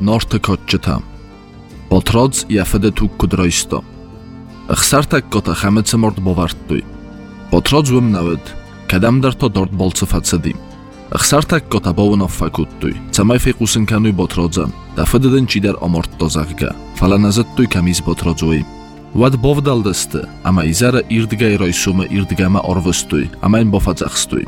norte kottchetam. Botrods jafede tu kudroisto. Xsartak kota xametse mord bovartui. Botrods wem nawet, kadam dar to dort bolce facedim. Xsartak kota bovnov fakuttui, camai fiqusinkanui botrodzan, dafededen chidar omortto zagga, falanazettui kamis botrodzui. Wad bovdaldeste, ama izara irdgai roisume irdgama orvestui, ama in bofadzachstui.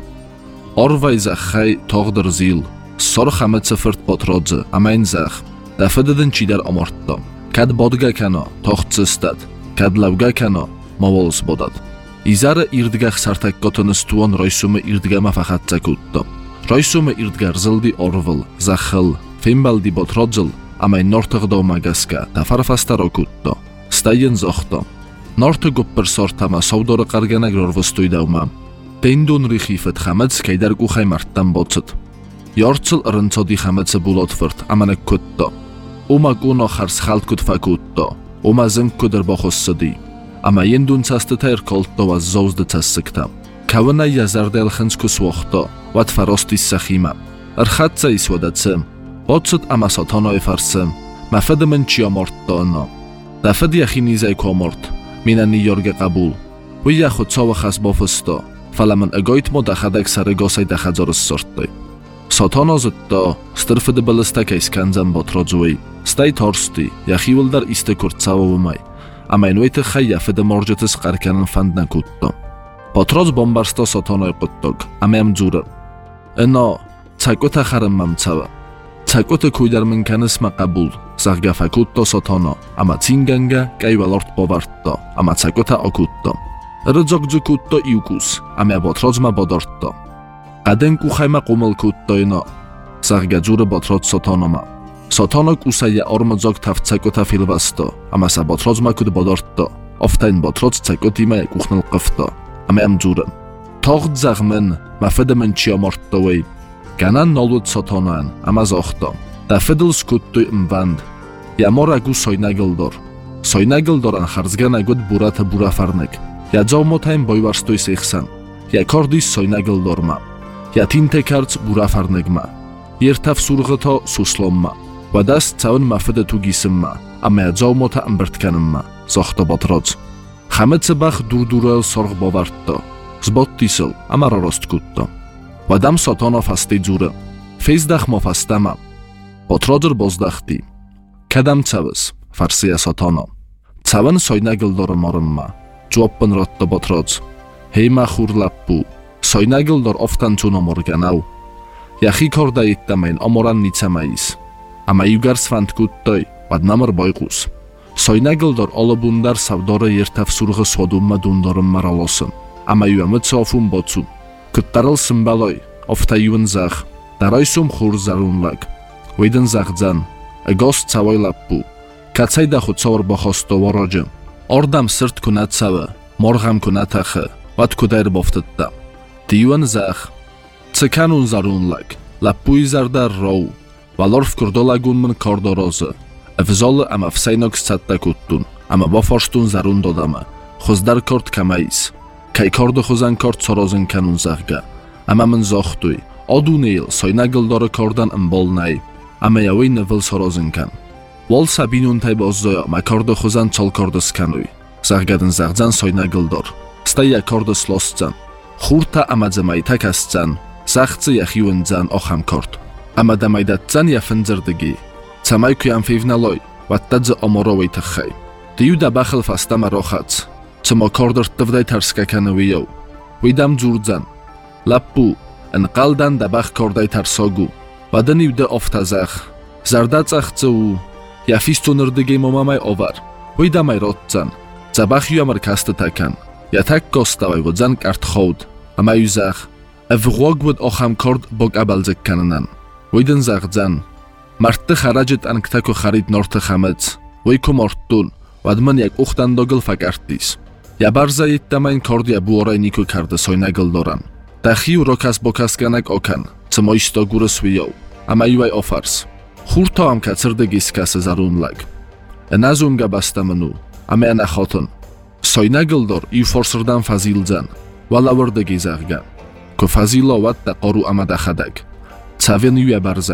Orvai zakhai togder zil, sor xametse fert botrodze, ama in zakh, dafededen chidar omortto. Kad bodga kano, toxtsestad, kad lavga kano, movols bodad. Izara irdga xsartak kotonestuon roisume irdgama fakhatzakutto. Roisume irdgar zildi orvil, zakhil, fimbaldi botrodzil, ama in nortagdo magaska, tafarfasta rokutto. Stajen zochto. Norte gupper sortama saudora qarganag rorvostui davma. Tendun rixifet xamets kaydar guxay marttan botsit. Yortsil rintsodi xametse bulotfert, amanek kutto. Uma guno xars xaltkut fakutto. Uma zimkuder boxossidi. Ama yendun sastetair koltto was zozde tassikta. Kavana yazardel xenskus woxto. Wat farostis saxima. Arxatsa iswadatsem. Botsit ama satano efarsem. Mafedemen chiamortto no. Dafed yaxinizay komort, minani yorge qabul. Bu yaxud sova xas bofisto, falaman agoitmo daxadak sarigosay daxadzorus sortdi. Sotonozitto, stirfide bilistak iskanzan botrodzui, stay torsti, yaxivildar iste kurtsavumay, ama invete xay yafide morjetis qarkanin fandna kutto. Botrodz bombarsto sotonoy quttog, amam dzura. Eno, tsakota xarim mamtsava. Tsakota kuidar minkanisma qabul, zagga fakutto sotono, ama tsinganga kayvalort bovartto, ama tsakota okutto. Rdzogdzukutto iukus, ama botrodzma bodortto. Qadenku xayma qumil kutto ino, zagga dzura botrod sotonoma. Sotono kusaya ormodzog taf tsakota filvasto, ama sa botrodzma kud bodortto. Oftain botrod tsakotima yakuxnil qifto, ama am dzura. Togd zagmen, mafedemen chiamortto wey. Ganan nolud sotonan, ama zochto. Dafedil skuttu imvand. Yamoragu soynagildor. Soynagildoran xarzganagud burata burafarnek. Ya dzovmotayn boyvarstoy sexsan. Ya kordis soynagildorma. Ya tintekarts burafarnegma. Yertaf surgito suslomma. Vadas tsavn mafede tugisimma. Ama ya dzovmota imbertkanimma. Zochto botrodz. Xametse bax durdurel sorg bovartto. Zbottisil, ama rorostkutto. Vadam sotono fasti dzura. Fezdakh mofastama. Botrodzr bozdakhti. Kadam tsavis, farsiya sotono. Tsavan soynagildor morimma. Jobben rotto botrodz. Heyma khurlappu. Soynagildor oftan tuno morganau. Yaxi korda ittamayn omoran nitsamais. Ama yugar svantkuttoy, vadnamr boyqus. Soynagildor olobundar savdora yertaf surgı sodumma dundorim maralosim. Ama yuamit sofum botsu. Kuttaril simbaloy, ofta yun zakh. Daroysum khur zarunlag. Weydin zagdzan. Agost tsavoy lappu. Katsayda khutsor bokhosto vorojim. Ordam sirt kunat sava. Morgam kunat akhe. Vat kudair boftitta. Tiyun zakh. Tsikanun zarunlag. Lappuy zardar row. Valorf kurdolagun min kordoroze. Evzol ama fsaynoks tsatta kuttun. Ama boforstun zarun dodama. Khuzdar kort kamais. Kay kordo khuzan kort sorozin kanun zagga. Ama min zoxtuy. Odunil soynagildor kordan imbolnay. Ama yawi nevil sorozin kan. Wol sabinun tay bozzoya ma kordo khuzan chol kordo skanuy. Zaggadin zagdzan soynagildor. Staya kordo slostzan. Khurta amadzamay takastzan. Zachtsi yachiwindzan ocham kort. Ama damaydatzan yafinzirdigi. Tsamay kuyam fivnaloy. Wattadze omorowy takhay. Diyu da bakhil fastama rokhats. Tsamo kordor tivday tarskakanawiyow. Widam dzurdzan. Lappu. Enqaldan da bakh korday tarsogu. Vadan yude oftazakh. Zardatsakhtsu. Yafistunurdigi momamay ovar. Widamay rotzan. Zabakh yamar kastatakan. Yatak kostavay vodzan kartkhod. Ama yuzakh. Evghogwud ocham kord bog abalzekkanan. Widin zagdzan. Martte kharajit anktako kharid norte khamets. Wikum ortun. Vadman yak uxtan dogil fakartis. Yabarza yittamayn kordia buoray niku karda soynagildoran. Daxiu rokas bokaskanak okan. Tsmoisto guruswiyow. Ama yuay ofars. Khurto am katsirdegis kase zarunlag. Enazunga bastamanu. Ama ana khotun. Soynagildor iu forsirdan fazilzan. Walavrdegi zaggan. Ko fazilo watta qoru ama dakhadag. Tsaven yuya barzay.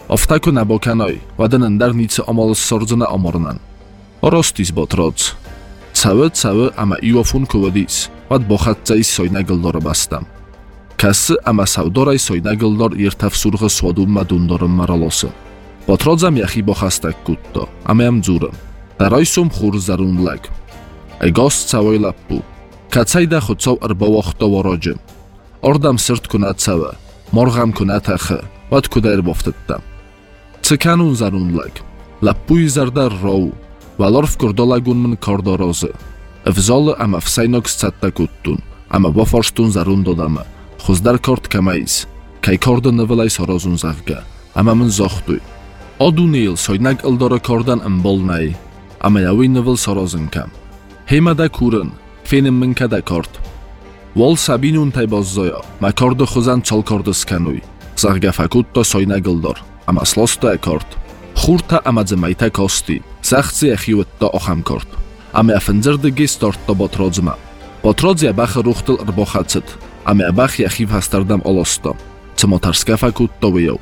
Oftaku nabokanoj, ładen darnicy omal sordzone omornan. Orostis botroc. Cały, ama iofun kuwadis, ład bochatzais soynagildor bastam. Kasy ama saudoraj soynagildor irtaf surgı swadum madundorum maralosy. Botrodzam jachi bochastak kutto, ameam dzurem. Daroysum chur zarunlag. Egos całej lappu. Kacajda chucow arbołochto worodzie. Ordam syrtku na całe, morgam ku na tache, ład kudair boftettam. Cykanun zarunlag. Lappuj zardar row. Valor w kordolagunmen kordorozy. Wzole ama wsajnok scatta kuttun, ama boforstun zarundodama. Chuzdar kord kamais, kaj kordo newelaj sorozun zahga, ama men zochtuj. Odunil soynag eldore kordan embolnaj, ama jawi newel sorozynkam. Heimada kuryn, fenim minkada kord. Wol sabinun taj bozzojo, ma kordo chuzan col kordo skanuj. Zahga fakutto soynag eldor, ama slosto e kord. Churta ama dzemajta kosti, zachcy jachiwetto ocham kord. Ama afendzerdegi stortto botrodzma. Botrodzja bach ruchtel rbochacet, ama bach jachiw hastardam olosto, co motarska fakutto wyjął.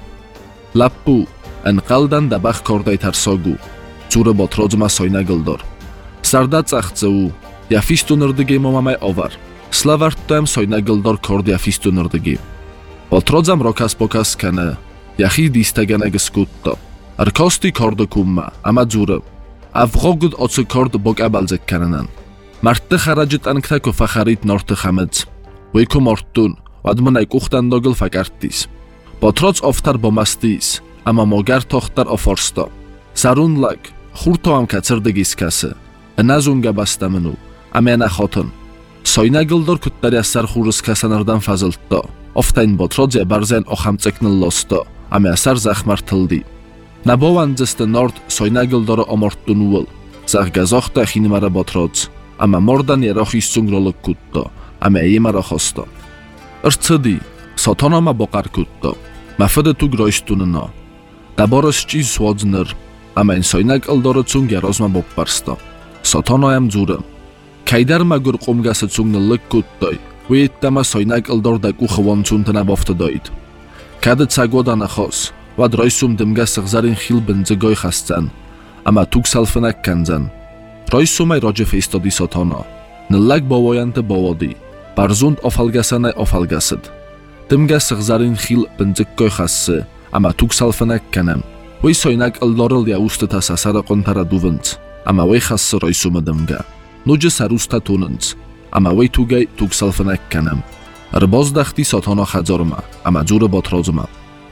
Lappu, en qaldan da bach kordaj tarsogu, cure botrodzma soynagildor. Sardac achceu, jafistu nerdygej momamaj owar, slavarttoem soynagildor kord jafistu nerdygej. Botrodzam rokas pokas kene, jachi disteganeg skutto. Arkosti kordo kumma, ama dzure. Avgogud ocu kord bog abalzek kananan. Martte harajit anktaku facharit norte hamets. Wiku mortun, admanay kuchtan dogel fakartis. Botroc oftar bomastis, ama mogar tochtar oforsto. Sarunlag, churto am kacerdegis kase. Enazunga bastamenu, amena choton. Soynagildor kuttariasar churus kasanardan fazıltto. Oftain botrodzja barzen ochamceknel losto, ameasar zachmartildi. Nabowan zeste nord soynagildoro omorttunuwel, zahgazochta chinmara botroc, ama mordan jerochis cungrolok kutto, ama jemara hosto. Ercedi, sotonoma bokar kutto, ma fede tu groistunno. Daborosci słodzner, ama in soynagildoro cung jarozma bokparsto. Sotonoyam dzure. Kajdar magur qumgase cungnellik kuttoi, wiittama soynagildor dak uchewoncuntena boftedoid. Kade cagodana hos, Wad roysum dymga sachzarin chil bendze goy chascan, ama tuk salfenak kanzan. Roysumaj rodzie feistodi sotono, nillag bowojante bowodi, barzund ofalgasanay ofalgased. Dymga sachzarin chil bendze goy chasse, ama tuk salfenak kanem. Wey soynak eldorel ya usteta sasara kontara duvenc, ama wey chasse roysume dymga. Nudzie sarusta tunenc, ama wey tugay tuk salfenak kanem. Rbozdachti sotono chadzorma, ama dzure botrodzma.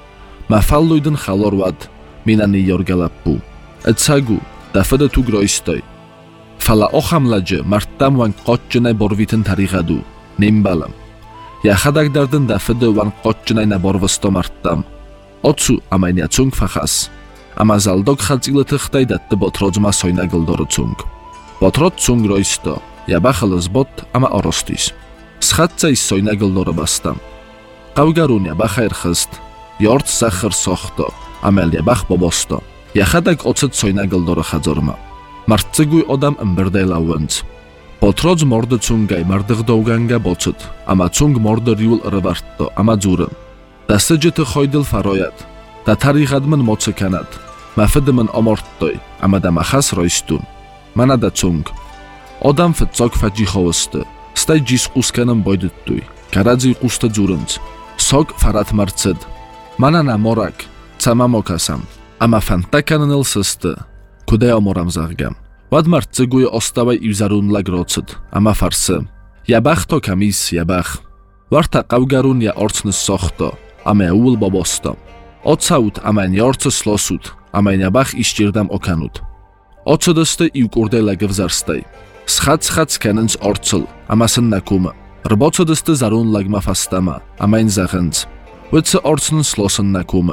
Ma falluiden chalorwad, minani jorgalappu. Etsagu, da fede tu groistoi. Fala ochamladzie, martam wan qotjenay borviten tarigadu, nimbalam. Ja hadak darden da fede wan qotjenay na borvesto martam. Otsu amain ja cung fachas. Ama zaldog chadziletichtay datte botrodzma soynagildoro cung. Botrod cung roisto, ja bachel zbot ama orostis. Schatcaj soynagildoro bastam. Qawgarun ja bachair chest. Jort sacher sochto, amelia bach bobosto. Jachadak ocet soynagildoro chadzorma. Martcyguj odam emberdej lawens. Potrodz morde cungaj mardych dołganga bocet, ama cung morde riul rewarto, ama dzurem. Da sydzety chojdel farojat, da tarihadmen moce kanat, ma fedemen omorttoj, ama da machas roistun. Mana da cung. Odam fedzok fadzi hołysty, staj dzis kuskenem bojdettuj, karadzi kuste dzurens. Sok farat marced. Mana na morak, cama mokasam, ama fantakanel systy, kudeo moram zahgam. Wad marcyguje ostałej i zarunlag rocet, ama farse. Jabach to kamis jabach. Warta qawgarun ja orcny sochto, ama ja ul bobosto. Ocaut ama ja orce slosut, ama ja jabach iścirdam okanut. Ocedeste i ukurde legew zarstej. Schatz kenens orcel, ama sen nakuma. Rbocedeste zarunlag ma fastama, ama in zachens. Wyce orcen slosen nakuma.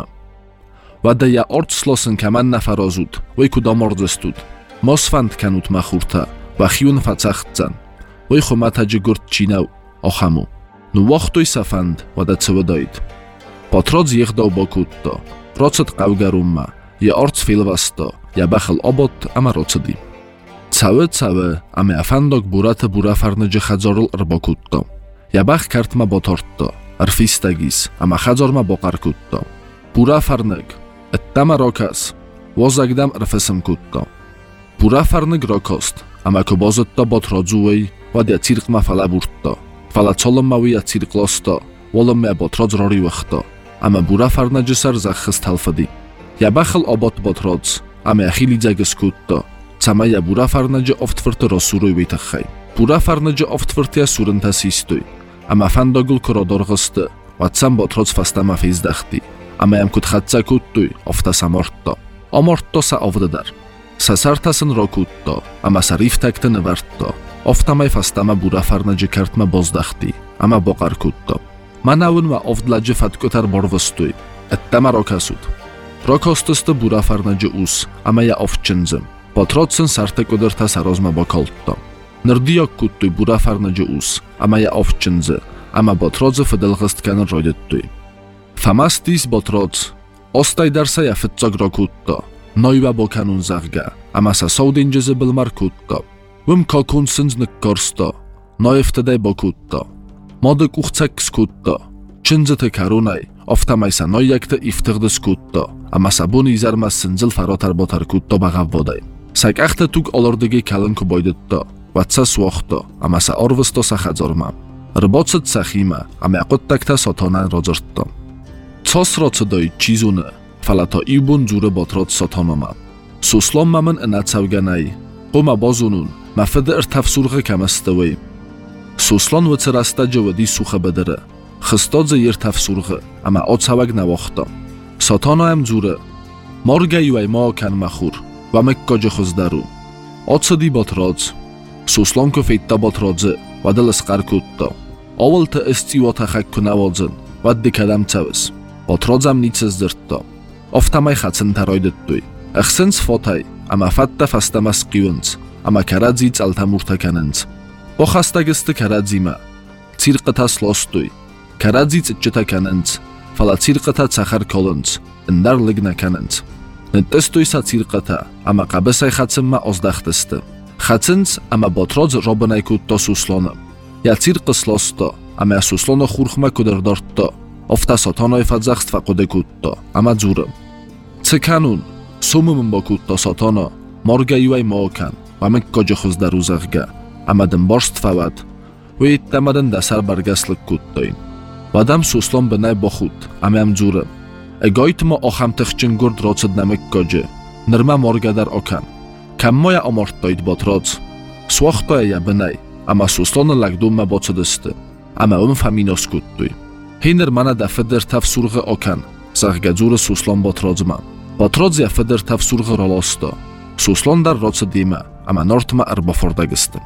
Wade ja orc slosen kaman na farozut, wyku domordestut. Mosfant kanut machurta, wachiun facachcan. Wychu matadzie gurtcinał, ochamu. Nuwochtuj safand, wada cewedoid. Potrodz jechdał bokutto, procet qawgarumma, je orc filwasto, ja bachel obot ama rocedi. Całe, ame afandok burate burafarne jechadzorul rbokutto. Ja bach kartma botorto. Arfistagis, ama chadzorma bokarkutto. Burafarnek, Ettama rokas, vozagdam rfesem kutto. Pura farnig rokost, ama kobozotto botrodzuwej, wadia cirkma fala burto. Fala colomawia cirklosto, volome botrodz roriwachto, ama bura farna jisar zakhs talfadi. Yabachel obot botrodz, ama achilidzages kutto, Samaya bura farnaja oftfırtı rosurui vitachai. Bura farnaja oftfırtıya suruntasistui. Ama fandogul korodorgıstı. Vatsam botroz fastama feizdachti. Ama yam kuthatsa kuttui oftasamorto. Omorto sa ovdadar. Sasartasın rokutto. Ama sariftakta nevarto. Oftamay fastama bura farnaja kartma bozdachti. Ama bokar kutto. Manavun va ovdlaja fatkotar borvostui. Ettama rokasut. Rokostustı bura farnaja us. Ama ya ofçınzım. Potrocen sartekoderta sarozma bokolto. Nerdiok kuttuj bura farnaja us, ama ja ovčenze, ama botrodze fedelgestkan rodettui. Famastis botroz, ostaj darsa ja fetsog rokutto, noiva bokanun zarga, ama sa soudinjeze bilmar kutto. Wim kokun sins nikkorsto, noje wtedy bokutto. Modek uchcek skutto, czynze te karunaj, oftamaj sa nojekte i wtedy skutto, ama sabuni zarma sinzil farotar botar kutto bagav bodaj. Sakachta tuk olordegi kalanku boydetto, vatsa suochto, ama sa orvesto sa chadzorma. Rbocet sachima, ama akottakta sotonan rodzorto. Cos rocedoj čizune, falato ibun zure botrot sotonoma. Suslom mamen enacavganai, qoma bozunun, ma fede irtafsurge kamastaway. Suslon vcerasta jawadi sucha bedere, khistodze irtafsurge, ama ocavag navochto. Sotonoam zure, morga yuay mookan mahur, vamek khuzdaru. Otsadi botroz, Suslonko feitta botrodze, vadeles qarkutto. Ovolta estivota hakkunavodzen, vaddi kadam caves. Botrodzam nices dirtto. Oftamay khatsen taroydettui. Axsens fotay, ama fatta fastamas qivens, ama karadzi altamurta kanens. Bokhastagiste karadzima. Cirqatas lostui. Karadzi itcheta kanens. Fala cirqata sakhar kolens. Indar ligna kanens. Netestui sa cirqata, ama qabesay khatsenma ozdaxteste. Khatsens ama botrodz robnay kutto suslona. Ja cirqs losto, ama suslona khurkhma kuderdortto. Ofta sotonoy fadzakst faqode kutto, ama zure. Tsekanun, sumum bokutto sotono, morga yuay mookan, vamek khuzdaruzagga, ama demborst favad. Uittamadan dasar bargaslik kuttoin. Vadam suslon benay bokhut, ama am zure. Egoitmo okham tkhchingurd rotsed namek koje. Nirma morgadar okan. Kammoja omorttoid botroz. Suochtoja ja benay, ama suslona lagduma bocedeste. Ama faminos kuttui. Hiner mana da feder tafsurge okan. Zagadzure suslon botrozma. Botroz ja feder tafsurge rolosto. Suslon dar rocedima, ama nortma arbofordagiste.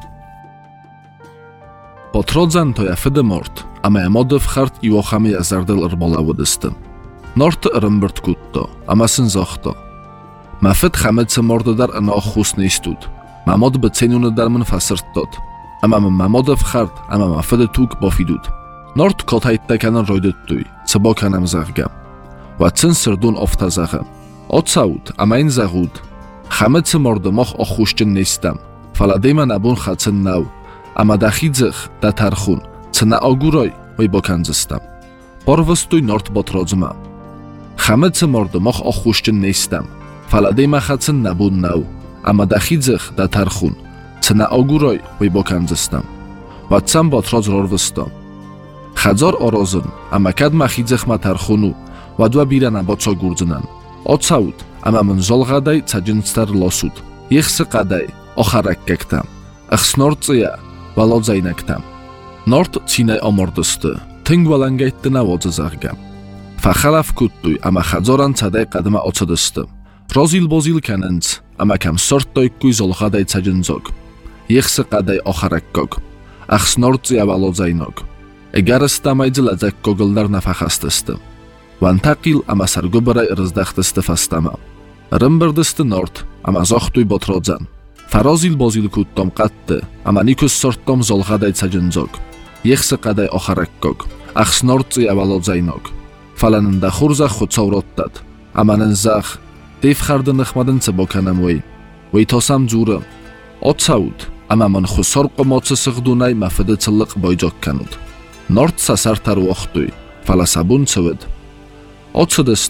Botrozan to ja fede mort, ama ja modev khart i okhame ja zardel arbolawodeste. Nort rembert kutto, ama sinzochto. Mafet xametse mordodar ana khusne istud. Mamod becenune darmen fasirtot. Ama mamodev khart, ama mafede tuk bofidud. Nort kotaytta kanan roydettui, cebokanam zarga. Watsen sirdun oftazaga. Otsaut, ama in zagud. Xametse mordemoch okhushchen nestam. Faladema nabun khatsen naw. Ama dakhizig da tarkhun. Tsna oguroy way bokanzistam. Porvostuy nort botrodzma. Xametse mordemoch okhushchen nestam. Faladema khatsen nabun naw. Ama dakhizig da tarkhun. Tsna oguroy way bokanzistam. Watsam botroz rorvestam. Khadzor orozun, ama kad makhizig ma tarkhunu. Wadwa birana botso gurdznan. Otsaut, ama munzolgaday tsajinstar losut. Yexse qaday, okharakkaktam. Axsnortsiya, valodzaynaktam. Nort tsinay omordiste. Tingvalangaytna wodzazargam. Fakhalaf kuttuy, ama khadzoran tsaday qadma otsodiste. Rozil bozil kanens, ama kam sorttoy kuy zolgaday tsajinzog. Yexse qaday okharakkog. Axsnortsiya valodzaynog. Egarastamaydladzak kogoldar nafakhastiste. Vantaqil ama sargubray rizdaxtiste fastama. Rimberdiste nort, ama zoxtuy botrodzan. Farozil bozil kuttom qatte, ama nikus sorttom zolgaday tsajinzog. Yexse qaday okharakkog. Axsnortsiya valodzaynog. Falanında khurza khutsawrottat. Ama nenzakh Devxardı nıxmadın cebokanam wey tosam zure. Otsaut, ama man khusorqo motsisıqdunay mafede çılıq boyjokkanud. Nort sasartar voxtuy, falasabun ceved. Otsadeste,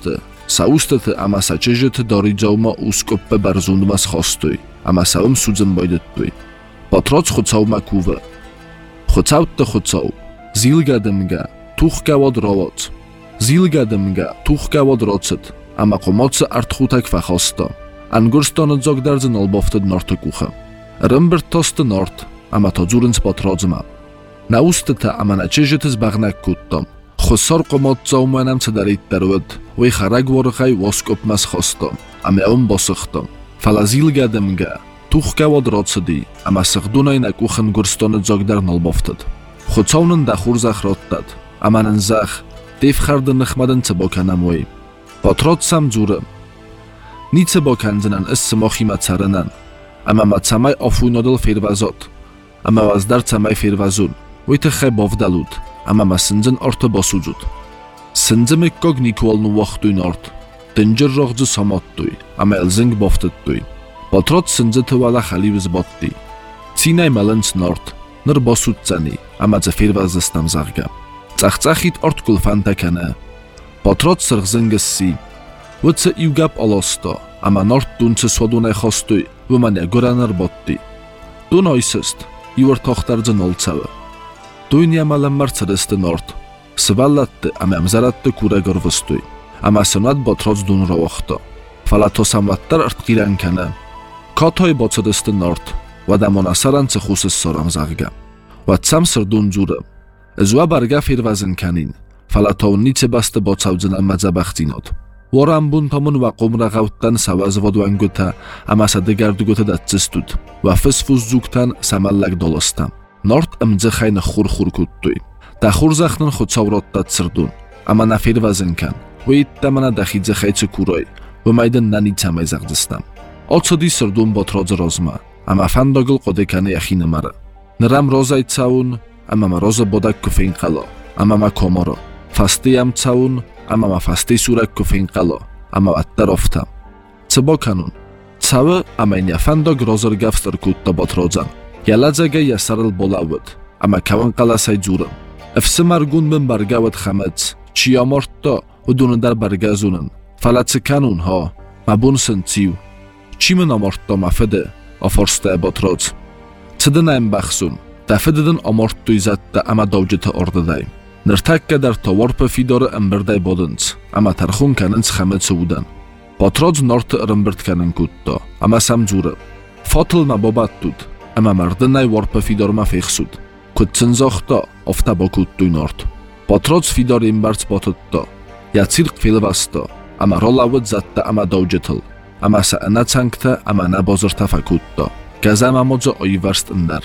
Saustete ama sačežete doridzauma uskopbe barzundmas khostui, ama savim sudzim boydetui. Potroc khutsavma kuva. Khutsavtte khutsav. Zilgadimga, tukhgavod rovots. Zilgadimga, tukhgavod rotset, ama qomotse artxutak fakhosto. Angurstone zogdarzin olbofted norte kucha. Rimbert toste nort, ama todzurins potrodzma. Naustete ama načežete zbagnak kuttom. Khosor qomot zaumanam tsedarit darwed, we kharag worgay woskopmas khosto, ama on bosxtom. Falazilgadimga, tukhgavod rotsedi, ama sigdunay nakuchen gurstone zogdar nolbofted. Khutsavnen daxurzach rottad, ama nanzach, defkharden nkhmaden tsebokanamway. Potrotsam zurem. Nice bokanzinan is mochima tsaranan, ama matsamay ofuinodel fervazot, ama vazdar tsamay fervazun, wite khebovdalud, ama masinzin orta bosujud. Sinzimik kognikuolnu waqtuin ort, dinjir roghzu samottui, ama elzing boftetui. Potrot sinzite wala khaliviz botti. Tsinay malins nort, nir bosutsani, ama ze fervazistam zarga. Tsachtsachit ort kulfantakana. Potrot sirgzingissi. Witse iugap alosto, ama nort dunse sodunay khostui, wumanya goranar botti. Dun oysist, iwer tochtarzin oltsawe. Dunya malammar tsiriste nort. Svallatte ama amzaratte kura gorvustui. Ama sonat botrots dun rovochto. Falatosamlattar artqirankana. Katoy botsodiste nort. Wadamonasaran tsekhusis soram zarga. Watsam sirdun zure. Ezwa barga firvazin kanin. Falatow nice baste botsavdzinan madzabaxtinot. Warambun tomun va qomragavtdan savazvodvanguta, ama sadegarduguta datsistut. Va fisfuzzuktan samallak dolostam. Nort imdzixayn khur kuttui. Daxurzaxnin khutsavrodtat sirdun. Ama nafirvazinkan. Veittamana daxidzixaytsi kuroy. Vmaydan nanitsamay zagdistam. Otsodi sirdun botrodz rozma. Ama fandogil qodekani yaxinamara. Niram rozaytsaun, ama ma roza bodak kufein qalo. Ama ma komoro. Fastiyam tsaun, ama ma fasti surak kufein qalo. Ama attaroftam. Tsibokanun. Tsawe ama in yafandog rozar gavstar kutta botrodzan. Yaladzaga yasaril bolawid. Ama kavan qalasay zuram. Efsimargun min bargawid khamets. Chiyamortto udunidar bargazunin. Falatsikanun ha. Mabun sintsiu. Chimin amortto mafede. Aforsta botrodz. Tsidenaym baxsun. Dafedidin amorttu izatta ama dovjita ordaday. Nirtakka dar towarpa fidore emberday bodins. Ama tarxun kanins khametse udan. Botrodz norte rimbert kanin kutto. Ama samzure. Fotil ma bobattud. Ama mardinay warpa fidor ma fexsud. Kutsinzoxto ofta bokuttu nort. Botrodz fidor imbarts botutto. Yatsirq filvasto. Ama rolawid zatta ama dovjitil. Ama saanatsankta ama nabozir tafakutto. Gazama modzo oyvarst indar.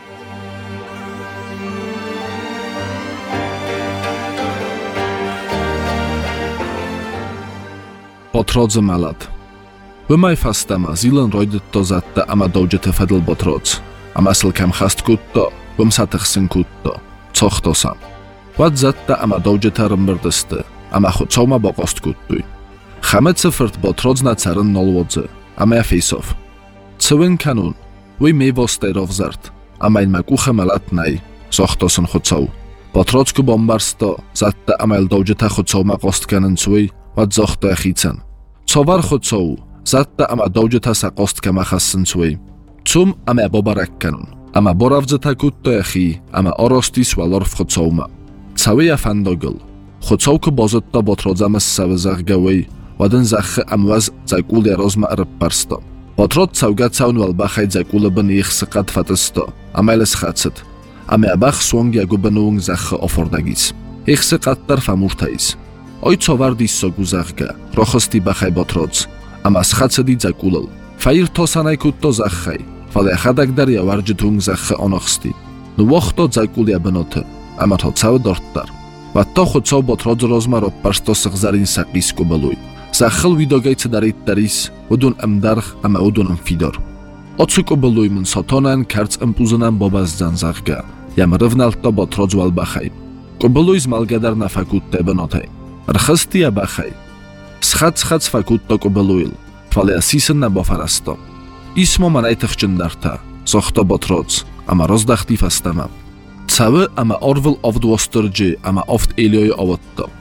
Potrodze malad. Wymaj fastama zilen royditto zatta ama dovjite fedel botrodz. Ama silkam khast kutto, wymsatixsin kutto. Tsoxtosam. Wad zatta ama dovjite rimberdiste. Ama khutsavma boqost kuttui. Khametse firt botrodz tsarin nolwodze. Ama feysov. Tswin kanun. We mevostay rovzart. Ama in makuche malatnay. Soxtosin khutsav. Botrodz bombarsto zatta ama el dovjite khutsavma qostkanin tsui. Wad zoxto axitsan. Tsovar khutsav. Zatta ama dovjite saqostkama khassin tsui. Tsum ama bobarakkanun. Ama boravdzeta kutto axi. Ama orostis valorf khutsavma. Tsawi afandogil. Khutsavku bozotta botrodzama savizagaway. Wadin zakhe amvaz zakuli rozma ripparsto. Botrod tsavgatsaun valbakhay zakuli bin yixsiqat fatisto. Amaylis khatsit. Ame abakh swong yagubenung zakhe ofordagis. Yixsiqattar famurtais. Oy tsovardis soguzagga. Roxosti bakhay botrodz. Ama schatsedi zakulil. Fayir tosanay kutto zakhay. Fale khadagdar yawarjitung zakhe onoxsti. Nuvoxto zakuli abenote. Ama totsav dorttar. Vatto khutsav botrodz rozma ropparsto siqzarin saqis kubeluy. Zakhil vidogaytsi darit daris, udun amdarx ama udun fidor. Otsuk obeluy min sotonan karts impuzinan bobazdjan zagga. Yam rivnaltto botrodz valbakhay. Kubeluy zmalgadar nafakutta benotay. Rxasti abakhay. Sxats fakutto kubeluyil. Fale asisin nabofarasto. Ismo manaytixchindarta. Soxto botrodz. Ama rozdaxti fastamam. Tsawe ama orvil ovdwostorji ama oft elioy avotto.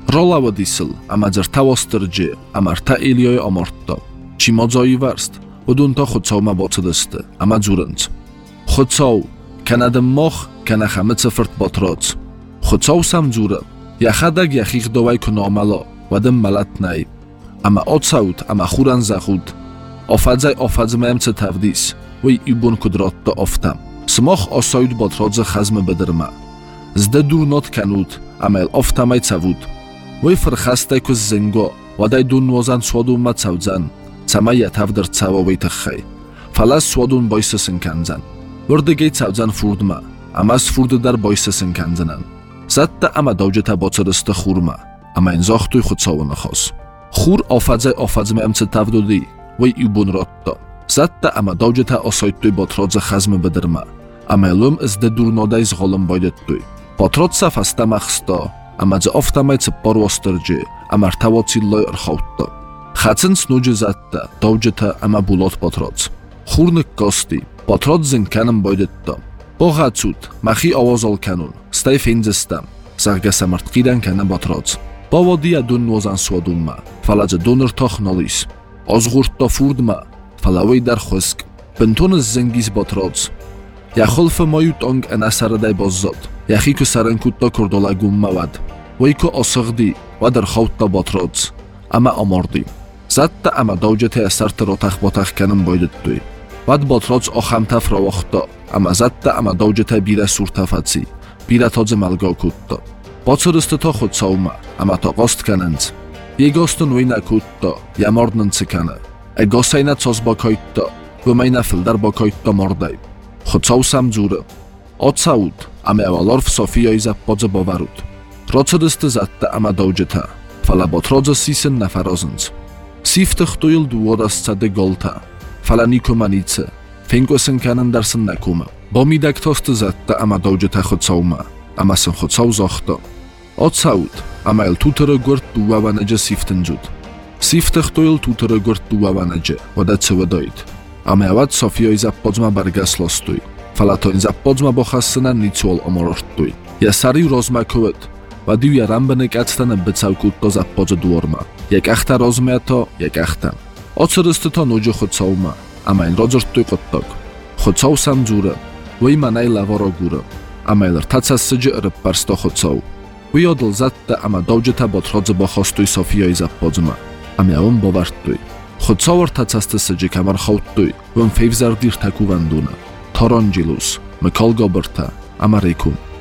Rolawodisl, amadzar tawostırcı, amarta iliyoy amortto. Çimozoyi varst, udunta xutsovma botsidiste, amadzurınc. Xutsov, kanadım mox, kanaxamı sıfırt botroz. Xutsov samdzura, yaxadag yaxix dovay kunomalo, vadım malatnay. Ama otsaut, ama xuran zaxud. Ofadzmajem tavdis, vy ibun kudrotto oftam. Smox osoyd botrodze xazme bedirma. Zde durnot kanut, amel oftamay cavud. Vy frxastay kuz zingo, vaday dunwozan swodun ma cawdzan. Sama yatavdir cawo wejtachaj. Falas swodun boysesin kanzan. Wurdigej cawdzan furdma, amas furdidar boysesin kanzanan. Zatta ama dawjeta botsiriste xurma, ama inzoxtuy xutsowun xos. Xur ofadzmajem tavdudi, vy ibun rotto. Zatta ama dawjeta osoyttuy botrodze xazme bedirma. Amelum zde durnoday zgolum boydettuy. Potrodsa fastamaxsto, ama dze oftamay cippor wostyrji, amartawo cilloy rxowtto. Xacyn snudzi zatta, dawjeta ama bulot potrodz. Xurnik kosti, potrodz zinkanem boydetto. Bogacut, maxi awozol kanun, staj findzistam, zargasamartqidan kanem potrodz. Powodia dunwozan swodunma, faladze dunur toch nolis. Ozgurtto furdma, falawej dar chwysk. Pentunis zingis potrodz. Yaxolfe moju tong enasaraday bozzot. Yaxiku sarenkutto kurdolagum mawad. Wejko osogdi, wadar chowtto potrodz. Ama omordi. Zatta ama dawjete asarte rotach botach kanem boydettuy. Wad potrodz ochamta frowochto, ama zatta ama dawjete bira surtafaci. Bira todze malgokutto. Potsyrysty to chutsowma, ama to gostkanenc. Jegostun wejna kutto, jamordnen cykane. Egosejna co zbokoitto, wymejna fildar bokoitto mordaj. Chutsow samdzure. Ocaud, ama ewalor w Sofijoj zappodze bowarut. Rotsyrysty zatta ama dawjeta. Fala botrodze sisen na farozens. Siftych tuyul duwodas cade golta. Fala nikumanice. Fengwesen kanen darsen nakuma. Bomidak tosty zatta ama dawjeta chutsowma. Ama sen chutsow zochto. Ocaud, ama el tutere gwrt duwawanedzie siftenjut. Siftych tuyul tutere gwrt duwawanedzie, wada cywedoid. Ama ewad Sofijoj zappodzma bargaslostuj. Fala toin zappodzma bochasyna nicuol omorortuj. Jasariu rozmakovet. Wadiu jarambene kactane bycałkutto zappodze duorma. Jak achta rozmiato, jak achtam. Ocyrysty to nudzie chutsowma, ama in rodzortuj kottok. Chutsow samdzure, wyjmanaj lavoro gure. Ama il rtaca sydzi rypparsto chutsow. Wyjodl zatta ama dawjeta botrodze bochostuj Sofijoj zappodzma. A miałym bowartuj. Chutsow rtacasty sydzi kamar chowtuj, wym fejwzardir taku wanduna. Torondilus, Mykol Goberta, Amarikum.